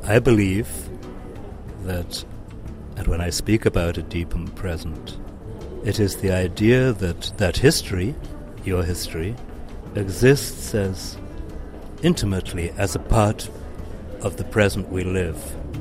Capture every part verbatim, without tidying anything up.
I believe that, and when I speak about a deepened present, it is the idea that that history, your history, exists as intimately as a part of the present we live.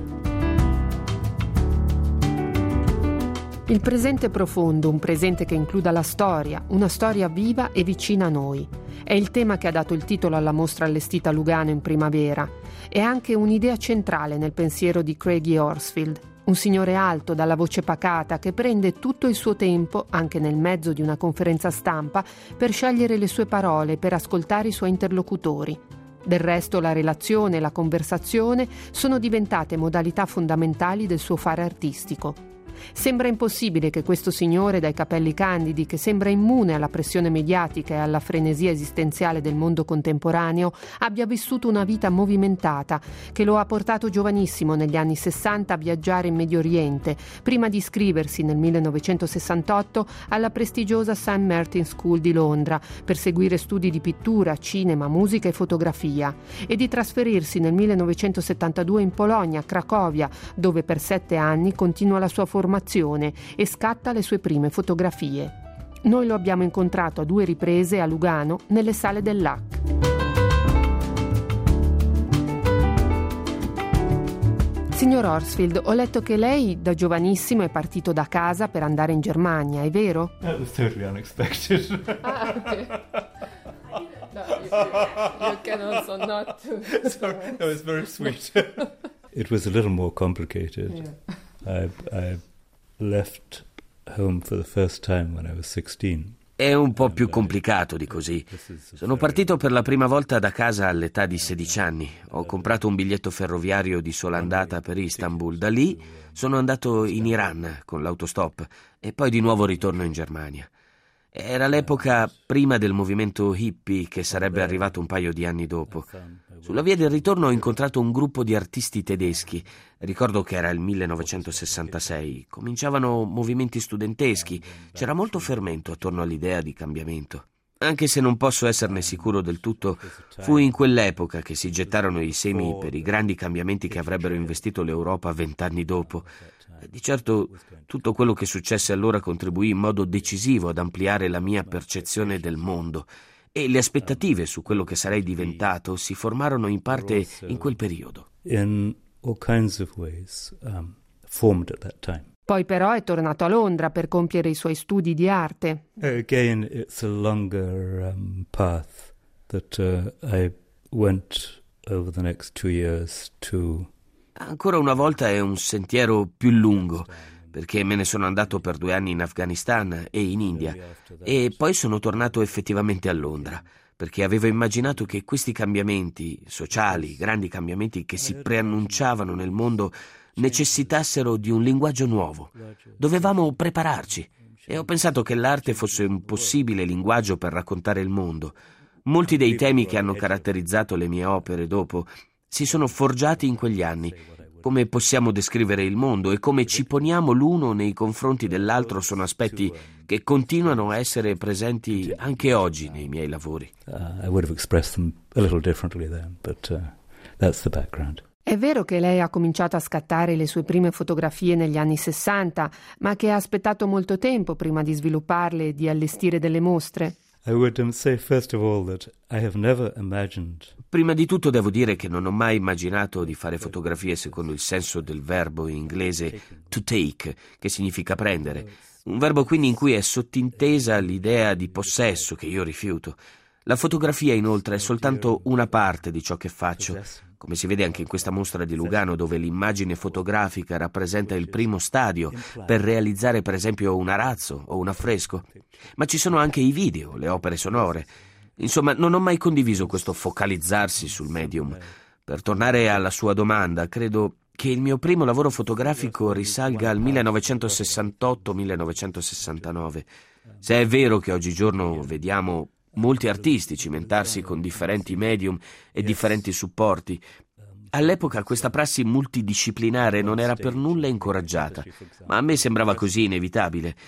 Il presente profondo, un presente che includa la storia, una storia viva e vicina a noi. È il tema che ha dato il titolo alla mostra allestita a Lugano in primavera. È anche un'idea centrale nel pensiero di Craigie Horsfield, un signore alto, dalla voce pacata, che prende tutto il suo tempo, anche nel mezzo di una conferenza stampa, per scegliere le sue parole, per ascoltare i suoi interlocutori. Del resto la relazione e la conversazione sono diventate modalità fondamentali del suo fare artistico. Sembra impossibile che questo signore dai capelli candidi, che sembra immune alla pressione mediatica e alla frenesia esistenziale del mondo contemporaneo, abbia vissuto una vita movimentata che lo ha portato giovanissimo negli anni sessanta a viaggiare in Medio Oriente, prima di iscriversi nel millenovecentosessantotto alla prestigiosa Saint Martin's School di Londra per seguire studi di pittura, cinema, musica e fotografia, e di trasferirsi nel millenovecentosettantadue in Polonia, a Cracovia, dove per sette anni continua la sua formazione e scatta le sue prime fotografie. Noi lo abbiamo incontrato a due riprese a Lugano nelle sale dell'A C. Signor Horsfield, ho letto che lei da giovanissimo è partito da casa per andare in Germania, è vero? That was totally unexpected. Ah, ok. No, you, you can also not to... Sorry, no, it's very sweet. It was a little more complicated. Yeah. I, I left home for the first time when I was sixteen. È un po' più complicato di così. Sono partito per la prima volta da casa all'età di sedici anni. Ho comprato un biglietto ferroviario di sola andata per Istanbul. Da lì sono andato in Iran con l'autostop e poi di nuovo ritorno in Germania. Era l'epoca prima del movimento hippie che sarebbe arrivato un paio di anni dopo. Sulla via del ritorno ho incontrato un gruppo di artisti tedeschi. Ricordo che era il millenovecentosessantasei. Cominciavano movimenti studenteschi. C'era molto fermento attorno all'idea di cambiamento. Anche se non posso esserne sicuro del tutto, fu in quell'epoca che si gettarono i semi per i grandi cambiamenti che avrebbero investito l'Europa vent'anni dopo. Di certo, tutto quello che successe allora contribuì in modo decisivo ad ampliare la mia percezione del mondo, e le aspettative su quello che sarei diventato si formarono in parte in quel periodo. In all kinds of ways, um, formed at that time. Poi però è tornato a Londra per compiere i suoi studi di arte. Again, it's a longer um, path that uh, I went over the next two years to... Ancora una volta è un sentiero più lungo, perché me ne sono andato per due anni in Afghanistan e in India, e poi sono tornato effettivamente a Londra, perché avevo immaginato che questi cambiamenti sociali, grandi cambiamenti che si preannunciavano nel mondo, necessitassero di un linguaggio nuovo. Dovevamo prepararci, e ho pensato che l'arte fosse un possibile linguaggio per raccontare il mondo. Molti dei temi che hanno caratterizzato le mie opere dopo si sono forgiati in quegli anni. Come possiamo descrivere il mondo e come ci poniamo l'uno nei confronti dell'altro sono aspetti che continuano a essere presenti anche oggi nei miei lavori. Uh, I would have expressed them a little differently then, but uh, that's the background. È vero che lei ha cominciato a scattare le sue prime fotografie negli anni sessanta, ma che ha aspettato molto tempo prima di svilupparle e di allestire delle mostre? I would um, say first of all that I have never imagined. Prima di tutto devo dire che non ho mai immaginato di fare fotografie secondo il senso del verbo in inglese to take, che significa prendere. Un verbo quindi in cui è sottintesa l'idea di possesso che io rifiuto. La fotografia inoltre è soltanto una parte di ciò che faccio, come si vede anche in questa mostra di Lugano, dove l'immagine fotografica rappresenta il primo stadio per realizzare per esempio un arazzo o un affresco. Ma ci sono anche i video, le opere sonore. Insomma, non ho mai condiviso questo focalizzarsi sul medium. Per tornare alla sua domanda, credo che il mio primo lavoro fotografico risalga al millenovecentosessantotto millenovecentosessantanove. Se è vero che oggigiorno vediamo molti artisti cimentarsi con differenti medium e differenti supporti, all'epoca questa prassi multidisciplinare non era per nulla incoraggiata, ma a me sembrava così inevitabile.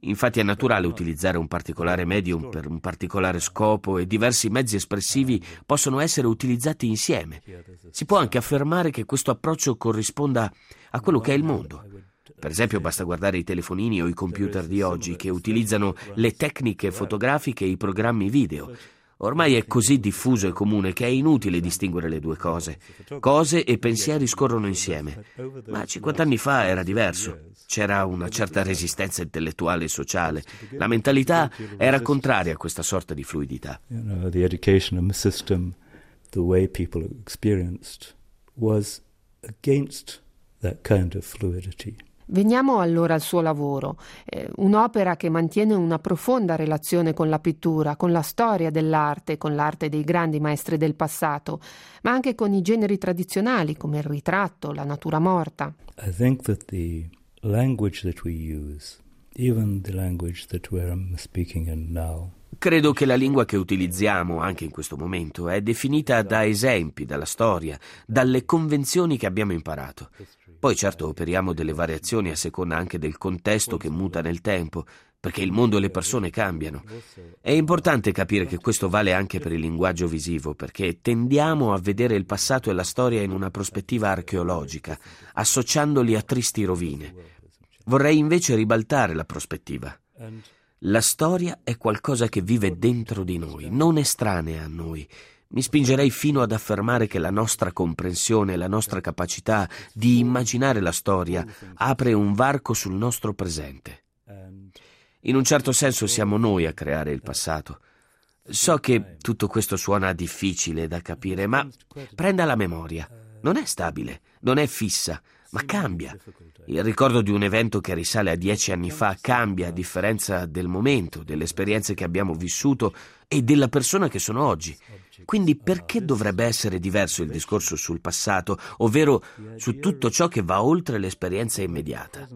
Infatti è naturale utilizzare un particolare medium per un particolare scopo e diversi mezzi espressivi possono essere utilizzati insieme. Si può anche affermare che questo approccio corrisponda a quello che è il mondo. Per esempio, basta guardare i telefonini o i computer di oggi che utilizzano le tecniche fotografiche e i programmi video. Ormai è così diffuso e comune che è inutile distinguere le due cose. Cose e pensieri scorrono insieme. Ma cinquanta anni fa era diverso. C'era una certa resistenza intellettuale e sociale. La mentalità era contraria a questa sorta di fluidità. You know, the education system, the way people experienced, was against that kind of fluidity. Veniamo allora al suo lavoro, eh, un'opera che mantiene una profonda relazione con la pittura, con la storia dell'arte, con l'arte dei grandi maestri del passato, ma anche con i generi tradizionali come il ritratto, la natura morta. I think that the language that we use, even the language that we're speaking in now, Credo che la lingua che utilizziamo anche in questo momento è definita da esempi, dalla storia, dalle convenzioni che abbiamo imparato. Poi certo operiamo delle variazioni a seconda anche del contesto che muta nel tempo, perché il mondo e le persone cambiano. È importante capire che questo vale anche per il linguaggio visivo, perché tendiamo a vedere il passato e la storia in una prospettiva archeologica, associandoli a tristi rovine. Vorrei invece ribaltare la prospettiva. La storia è qualcosa che vive dentro di noi, non estranea a noi. Mi spingerei fino ad affermare che la nostra comprensione, la nostra capacità di immaginare la storia apre un varco sul nostro presente. In un certo senso siamo noi a creare il passato. So che tutto questo suona difficile da capire, ma prenda la memoria. Non è stabile, non è fissa, ma cambia. Il ricordo di un evento che risale a dieci anni fa cambia a differenza del momento, delle esperienze che abbiamo vissuto e della persona che sono oggi. Quindi perché dovrebbe essere diverso il discorso sul passato, ovvero su tutto ciò che va oltre l'esperienza immediata?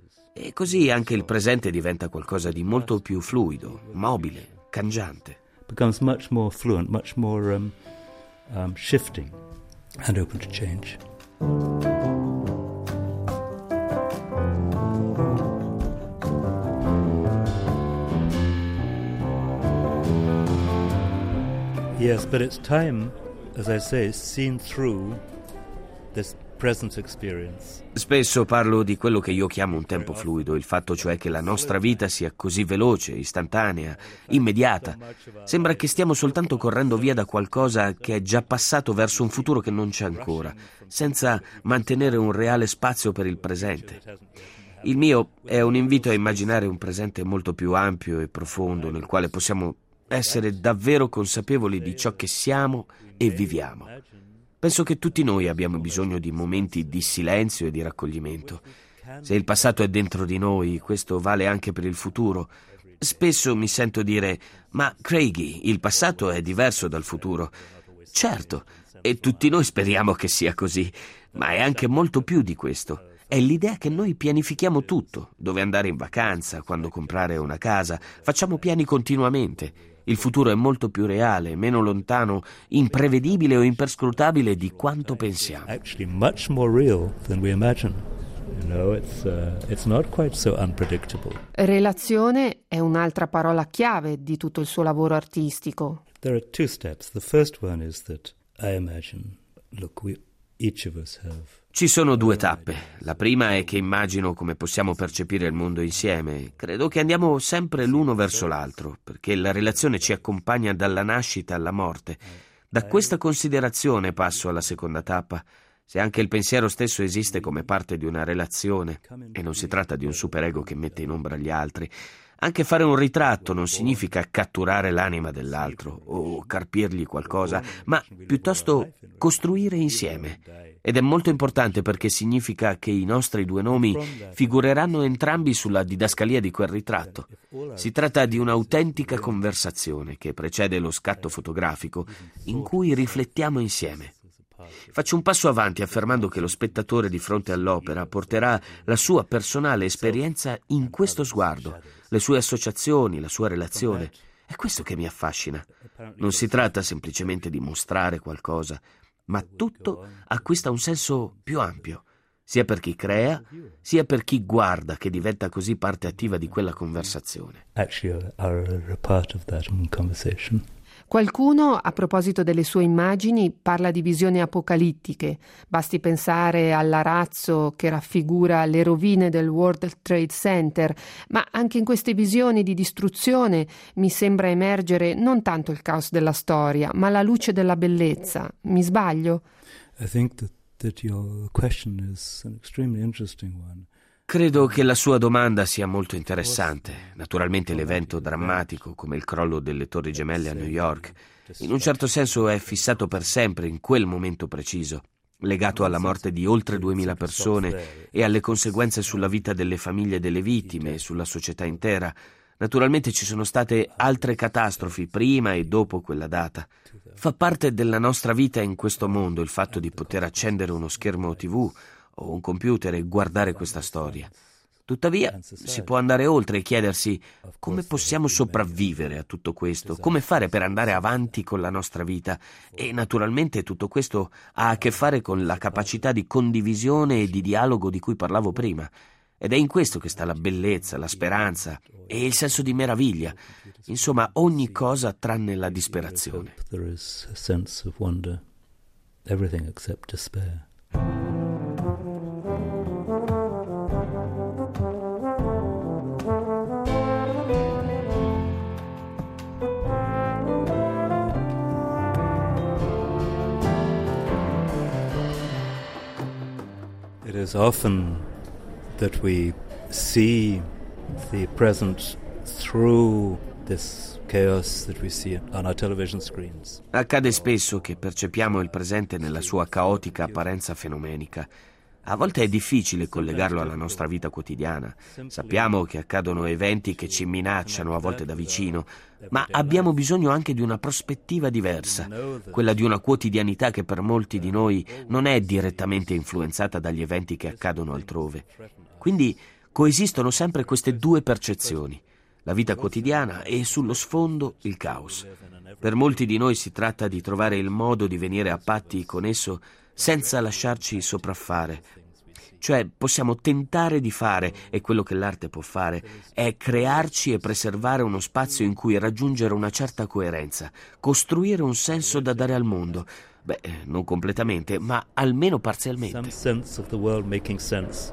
E così anche il presente diventa qualcosa di molto più fluido, mobile, cangiante. Becomes much more fluent, much more um, um, shifting and open to change. Yes, but it's time, as I say, seen through this present experience. Spesso parlo di quello che io chiamo un tempo fluido, il fatto cioè che la nostra vita sia così veloce, istantanea, immediata. Sembra che stiamo soltanto correndo via da qualcosa che è già passato verso un futuro che non c'è ancora, senza mantenere un reale spazio per il presente. Il mio è un invito a immaginare un presente molto più ampio e profondo, nel quale possiamo essere davvero consapevoli di ciò che siamo e viviamo. Penso che tutti noi abbiamo bisogno di momenti di silenzio e di raccoglimento. Se il passato è dentro di noi, questo vale anche per il futuro. Spesso mi sento dire: ma Craigie, il passato è diverso dal futuro. Certo, e tutti noi speriamo che sia così, ma è anche molto più di questo. È l'idea che noi pianifichiamo tutto, dove andare in vacanza, quando comprare una casa, facciamo piani continuamente. Il futuro è molto più reale, meno lontano, imprevedibile o imperscrutabile di quanto pensiamo. Actually much more real than we imagine. You know, it's uh, it's not quite so unpredictable. Relazione è un'altra parola chiave di tutto il suo lavoro artistico. There are two steps. The first one is that I imagine, look, we each of us have. Ci sono due tappe. La prima è che immagino come possiamo percepire il mondo insieme. Credo che andiamo sempre l'uno verso l'altro, perché la relazione ci accompagna dalla nascita alla morte. Da questa considerazione passo alla seconda tappa. Se anche il pensiero stesso esiste come parte di una relazione, e non si tratta di un superego che mette in ombra gli altri, anche fare un ritratto non significa catturare l'anima dell'altro o carpirgli qualcosa, ma piuttosto costruire insieme. Ed è molto importante perché significa che i nostri due nomi figureranno entrambi sulla didascalia di quel ritratto. Si tratta di un'autentica conversazione che precede lo scatto fotografico, in cui riflettiamo insieme. Faccio un passo avanti affermando che lo spettatore di fronte all'opera porterà la sua personale esperienza in questo sguardo, le sue associazioni, la sua relazione. È questo che mi affascina. Non si tratta semplicemente di mostrare qualcosa, ma tutto acquista un senso più ampio. sia per chi crea, sia per chi guarda, che diventa così parte attiva di quella conversazione. Actually are a part of that conversation. Qualcuno, a proposito delle sue immagini, parla di visioni apocalittiche. Basti pensare all'arazzo che raffigura le rovine del World Trade Center, ma anche in queste visioni di distruzione mi sembra emergere non tanto il caos della storia, ma la luce della bellezza. Mi sbaglio? I think that, that your question is an extremely interesting one. Credo che la sua domanda sia molto interessante. Naturalmente l'evento drammatico come il crollo delle Torri Gemelle a New York, in un certo senso è fissato per sempre in quel momento preciso, legato alla morte di oltre duemila persone e alle conseguenze sulla vita delle famiglie delle vittime e sulla società intera. Naturalmente ci sono state altre catastrofi prima e dopo quella data. Fa parte della nostra vita in questo mondo il fatto di poter accendere uno schermo tivù o un computer e guardare questa storia. Tuttavia, si può andare oltre e chiedersi come possiamo sopravvivere a tutto questo, come fare per andare avanti con la nostra vita. E naturalmente tutto questo ha a che fare con la capacità di condivisione e di dialogo di cui parlavo prima. Ed è in questo che sta la bellezza, la speranza e il senso di meraviglia. Insomma, ogni cosa tranne la disperazione. There is a sense of wonder, everything except despair. It is often that we see the present through this chaos that we see on our television screens. Accade spesso che percepiamo il presente nella sua caotica apparenza fenomenica. A volte è difficile collegarlo alla nostra vita quotidiana. Sappiamo che accadono eventi che ci minacciano a volte da vicino, ma abbiamo bisogno anche di una prospettiva diversa, quella di una quotidianità che per molti di noi non è direttamente influenzata dagli eventi che accadono altrove. Quindi coesistono sempre queste due percezioni, la vita quotidiana e sullo sfondo il caos. Per molti di noi si tratta di trovare il modo di venire a patti con esso senza lasciarci sopraffare. Cioè possiamo tentare di fare, e quello che l'arte può fare, è crearci e preservare uno spazio in cui raggiungere una certa coerenza, costruire un senso da dare al mondo. Beh, non completamente, ma almeno parzialmente. Some sense of the world making sense.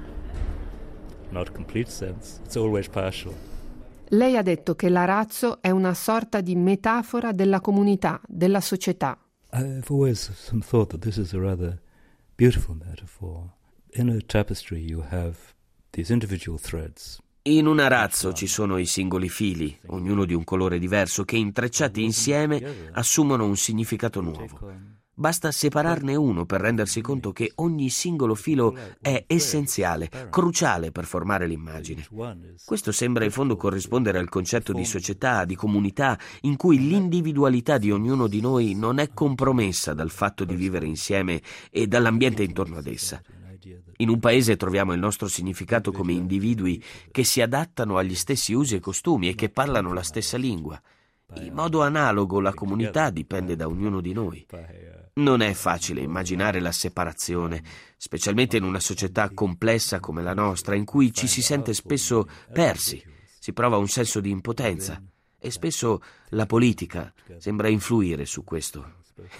Not complete sense, it's always partial. Lei ha detto che l'arazzo è una sorta di metafora della comunità, della società. I've always thought that this is a rather beautiful metaphor. In a tapestry you have these individual threads. In un arazzo ci sono i singoli fili, ognuno di un colore diverso, che intrecciati insieme assumono un significato nuovo. Basta separarne uno per rendersi conto che ogni singolo filo è essenziale, cruciale per formare l'immagine. Questo sembra in fondo corrispondere al concetto di società, di comunità, in cui l'individualità di ognuno di noi non è compromessa dal fatto di vivere insieme e dall'ambiente intorno ad essa. In un paese troviamo il nostro significato come individui che si adattano agli stessi usi e costumi e che parlano la stessa lingua. In modo analogo la comunità dipende da ognuno di noi. Non è facile immaginare la separazione, specialmente in una società complessa come la nostra, in cui ci si sente spesso persi, si prova un senso di impotenza e spesso la politica sembra influire su questo.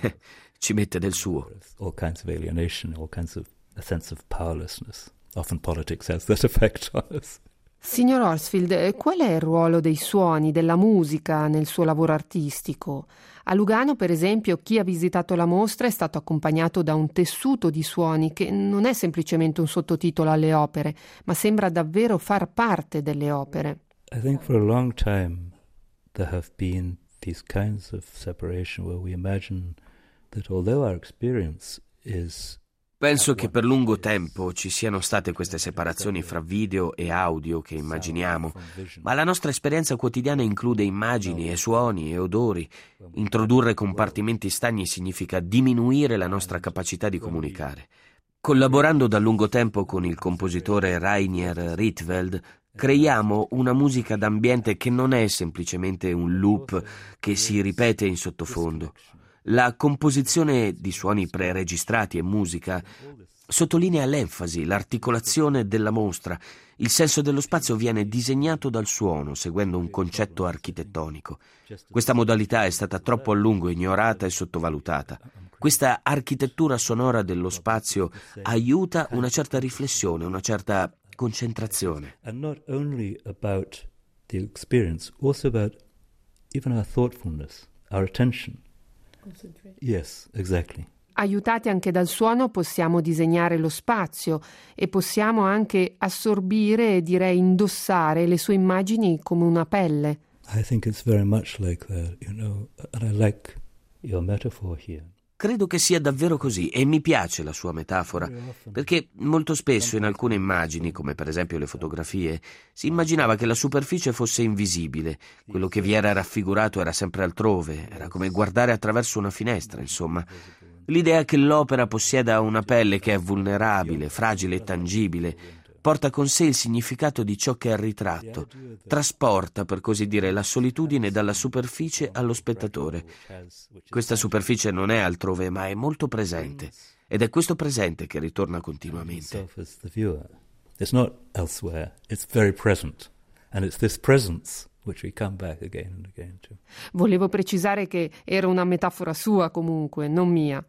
Ci mette del suo. All kinds of alienation, all kinds of a sense of powerlessness. Often politics has that effect on us. Signor Horsfield, qual è il ruolo dei suoni, della musica nel suo lavoro artistico? A Lugano, per esempio, chi ha visitato la mostra è stato accompagnato da un tessuto di suoni che non è semplicemente un sottotitolo alle opere, ma sembra davvero far parte delle opere. I think for a long time there have been these kinds of separation where we imagine that although our experience is Penso che per lungo tempo ci siano state queste separazioni fra video e audio che immaginiamo, ma la nostra esperienza quotidiana include immagini e suoni e odori. Introdurre compartimenti stagni significa diminuire la nostra capacità di comunicare. Collaborando da lungo tempo con il compositore Rainier Rietveld, creiamo una musica d'ambiente che non è semplicemente un loop che si ripete in sottofondo. La composizione di suoni preregistrati e musica sottolinea l'enfasi, l'articolazione della mostra. Il senso dello spazio viene disegnato dal suono, seguendo un concetto architettonico. Questa modalità è stata troppo a lungo ignorata e sottovalutata. Questa architettura sonora dello spazio aiuta una certa riflessione, una certa concentrazione. And not only about the experience, also about even our thoughtfulness, our attention. Yes, exactly. Aiutati anche dal suono possiamo disegnare lo spazio e possiamo anche assorbire e direi indossare le sue immagini come una pelle. I think it's very much like that, you know, and I like your metaphor here. Credo che sia davvero così e mi piace la sua metafora, perché molto spesso in alcune immagini, come per esempio le fotografie, si immaginava che la superficie fosse invisibile, quello che vi era raffigurato era sempre altrove, era come guardare attraverso una finestra, insomma. L'idea che l'opera possieda una pelle che è vulnerabile, fragile e tangibile, porta con sé il significato di ciò che è il ritratto, trasporta, per così dire, la solitudine dalla superficie allo spettatore. Questa superficie non è altrove, ma è molto presente, ed è questo presente che ritorna continuamente. It's not elsewhere, it's very present, and it's this presence which we come back again and again to. Volevo precisare che era una metafora sua comunque, non mia.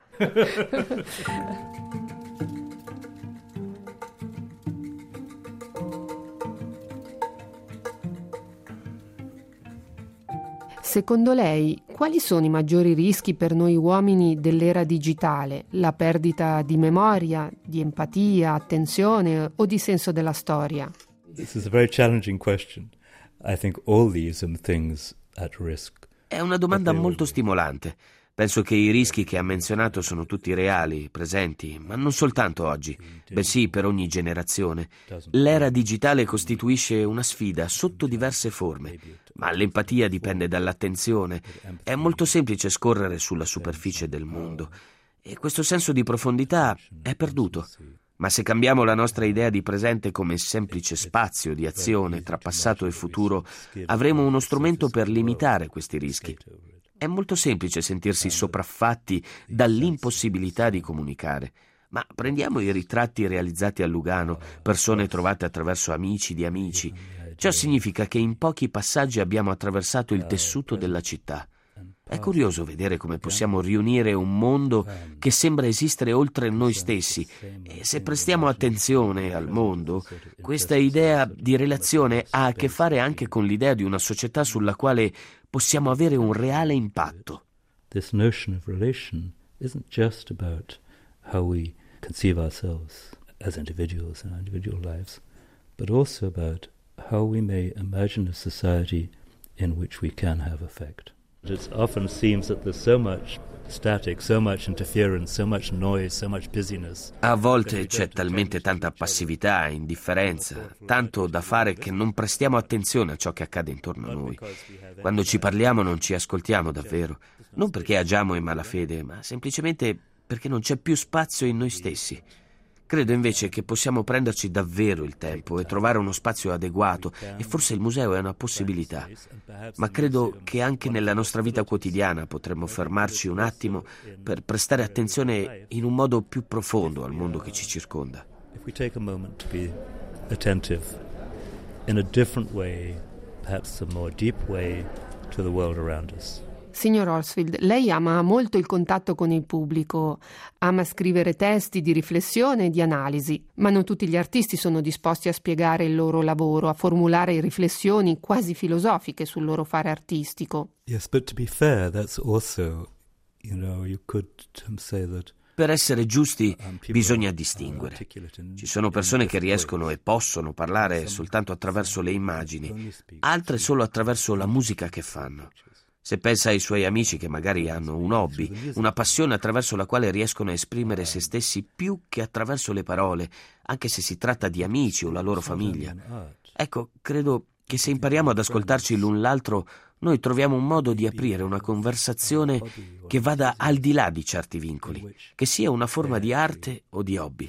Secondo lei, quali sono i maggiori rischi per noi uomini dell'era digitale? La perdita di memoria, di empatia, attenzione o di senso della storia? This is a very challenging question. I think all these are things at risk. È una domanda molto stimolante. Penso che i rischi che ha menzionato sono tutti reali, presenti, ma non soltanto oggi, bensì per ogni generazione. L'era digitale costituisce una sfida sotto diverse forme, ma l'empatia dipende dall'attenzione. È molto semplice scorrere sulla superficie del mondo e questo senso di profondità è perduto. Ma se cambiamo la nostra idea di presente come semplice spazio di azione tra passato e futuro, avremo uno strumento per limitare questi rischi. È molto semplice sentirsi sopraffatti dall'impossibilità di comunicare, ma prendiamo i ritratti realizzati a Lugano, persone trovate attraverso amici di amici. Ciò significa che in pochi passaggi abbiamo attraversato il tessuto della città. È curioso vedere come possiamo riunire un mondo che sembra esistere oltre noi stessi e se prestiamo attenzione al mondo, questa idea di relazione ha a che fare anche con l'idea di una società sulla quale possiamo avere un reale impatto. This notion of relation isn't just about how we conceive ourselves as individuals in our individual lives, but also about how we may imagine a society in which we can have effect. It often seems that there's so much static, so much interference, so much noise, so much busyness. A volte c'è talmente tanta passività e indifferenza, tanto da fare che non prestiamo attenzione a ciò che accade intorno a noi. Quando ci parliamo non ci ascoltiamo davvero, non perché agiamo in malafede, ma semplicemente perché non c'è più spazio in noi stessi. Credo invece che possiamo prenderci davvero il tempo e trovare uno spazio adeguato, e forse il museo è una possibilità. Ma credo che anche nella nostra vita quotidiana potremmo fermarci un attimo per prestare attenzione in un modo più profondo al mondo che ci circonda. If we take a moment to be attentive in a different way, perhaps a more deep way, to the world around us. Signor Horsfield, lei ama molto il contatto con il pubblico, ama scrivere testi di riflessione e di analisi, ma non tutti gli artisti sono disposti a spiegare il loro lavoro, a formulare riflessioni quasi filosofiche sul loro fare artistico. Yes, but to be fair, that's also, you know, you could say that. Per essere giusti bisogna distinguere. Ci sono persone che riescono e possono parlare soltanto attraverso le immagini, altre solo attraverso la musica che fanno. Se pensa ai suoi amici che magari hanno un hobby, una passione attraverso la quale riescono a esprimere se stessi più che attraverso le parole, anche se si tratta di amici o la loro famiglia. Ecco, credo che se impariamo ad ascoltarci l'un l'altro, noi troviamo un modo di aprire una conversazione che vada al di là di certi vincoli, che sia una forma di arte o di hobby.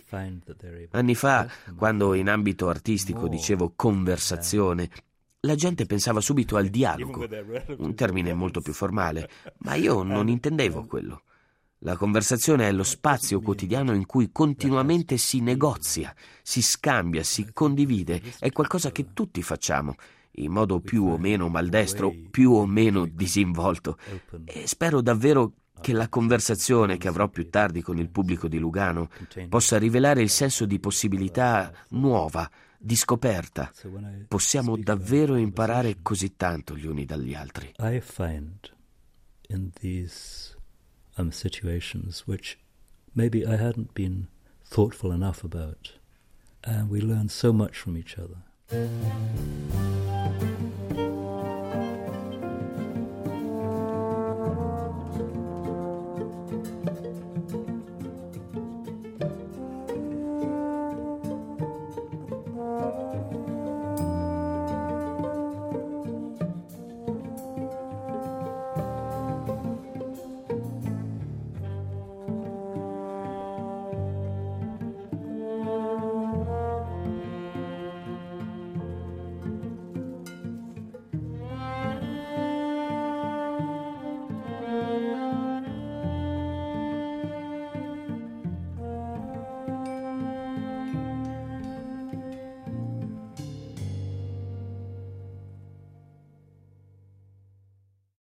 Anni fa, quando in ambito artistico dicevo conversazione, la gente pensava subito al dialogo, un termine molto più formale, ma io non intendevo quello. La conversazione è lo spazio quotidiano in cui continuamente si negozia, si scambia, si condivide. È qualcosa che tutti facciamo, in modo più o meno maldestro, più o meno disinvolto. E spero davvero che la conversazione che avrò più tardi con il pubblico di Lugano possa rivelare il senso di possibilità nuova, di scoperta. Possiamo davvero imparare così tanto gli uni dagli altri. I find in these um, situations which maybe I hadn't been thoughtful enough about, and we learn so much from each other.